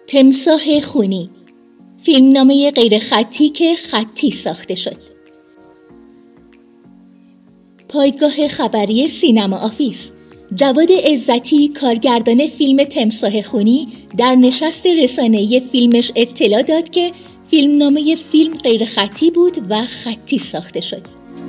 تمساح خونی، فیلمنامه غیر خطی که خطی ساخته شد. پایگاه خبری سینما آفیس. جواد عزتی، کارگردان فیلم تمساح خونی، در نشست رسانه‌ای فیلمش اطلاع داد که فیلمنامه فیلم غیر خطی بود و خطی ساخته شد.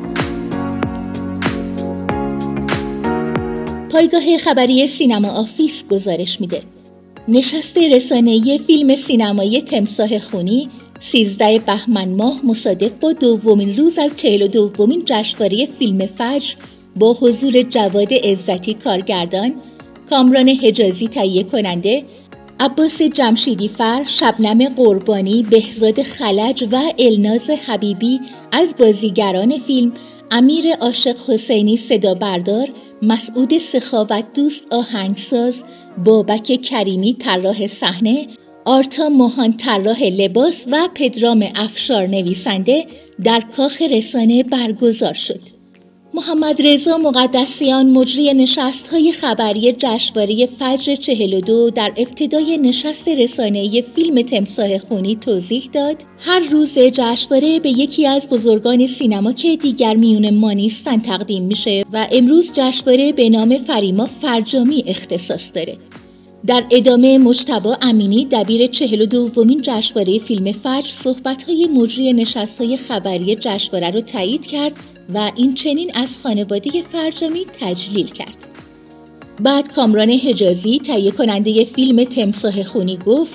پایگاه خبری سینما آفیس گزارش میده. نشست رسانه‌ای فیلم سینمایی تمساح خونی 13 بهمن ماه مصادف با دومین روز از 42مین جشنواره فیلم فجر با حضور جواد عزتی کارگردان، کامران حجازی تهیه کننده، عباس جمشیدی فر، شبنم قربانی، بهزاد خلج و الناز حبیبی از بازیگران فیلم، امیر عاشق حسینی صدا بردار، مسعود سخاوت دوست آهنگساز، بابک کریمی طراح صحنه، آرتا موهان طراح لباس و پدرام افشار نویسنده در کاخ رسانه برگزار شد. محمد رضا مقدسیان مجری نشست‌های خبری جشنواره فجر 42 در ابتدای نشست رسانه‌ای فیلم تمساح خونی توضیح داد هر روز جشنواره به یکی از بزرگان سینما که دیگر میون ما نیستن تقدیم میشه و امروز جشنواره به نام فریما فرجامی اختصاص داره. در ادامه مجتبی امینی دبیر 42مین جشنواره فیلم فجر صحبت‌های مجری نشست‌های خبری جشنواره رو تایید کرد و این چنین از خانواده فرجامی تجلیل کرد. بعد کامران حجازی تهیه کننده فیلم تمساح خونی گفت: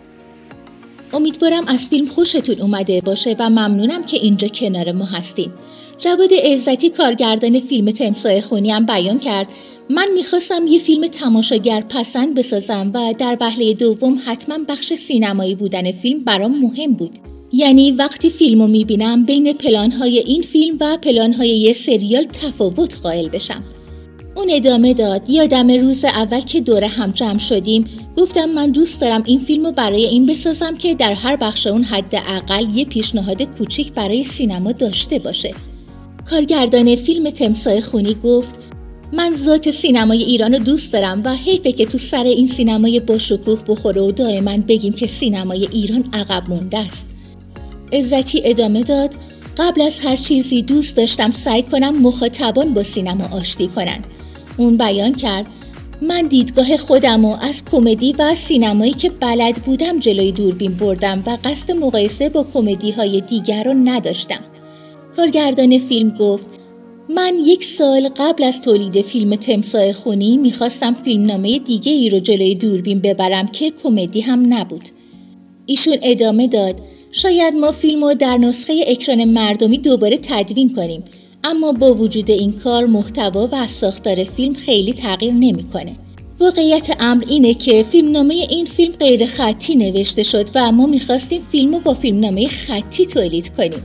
امیدوارم از فیلم خوشتون اومده باشه و ممنونم که اینجا کنار ما هستین. جواد عزتی کارگردان فیلم تمساح خونی هم بیان کرد: من میخواستم یه فیلم تماشاگر پسند بسازم و در وهله دوم حتما بخش سینمایی بودن فیلم برام مهم بود. یعنی وقتی فیلمو میبینم بین پلانهای این فیلم و پلانهای یه سریال تفاوت قائل بشم. اون ادامه داد: یادم روز اول که دوره هم جمع شدیم گفتم من دوست دارم این فیلمو برای این بسازم که در هر بخش اون حداقل یه پیشنهاد کوچیک برای سینما داشته باشه. کارگردان فیلم تمساح خونی گفت: من ذات سینمای ایرانو دوست دارم و حیفه که تو سر این سینمای با شکوه بخوره و دائما بگیم که سینمای ایران عقب مونده است. عزتی ادامه داد: قبل از هر چیزی دوست داشتم سعی کنم مخاطبان با سینما آشتی کنن. اون بیان کرد: من دیدگاه خودمو از کمدی و سینمایی که بلد بودم جلوی دوربین بردم و قصد مقایسه با کمدی‌های دیگر رو نداشتم. کارگردان فیلم گفت: من 1 سال قبل از تولید فیلم تمساح خونی میخواستم فیلمنامه دیگه ای رو جلوی دوربین ببرم که کمدی هم نبود. ایشون ادامه داد: شاید ما فیلمو در نسخه اکران مردمی دوباره تدوین کنیم، اما با وجود این کار محتوا و ساختار فیلم خیلی تغییر نمیکنه. واقعیت امر اینه که فیلمنامه این فیلم غیر خطی نوشته شد و ما میخواستیم فیلمو با فیلمنامه خطی تولید کنیم.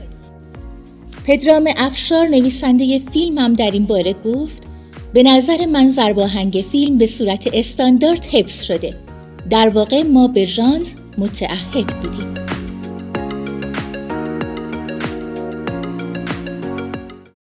پدرام افشار نویسنده فیلم هم در این باره گفت: به نظر من ضرباهنگ فیلم به صورت استاندارد حفظ شده. در واقع ما به ژانر متعهد بودیم.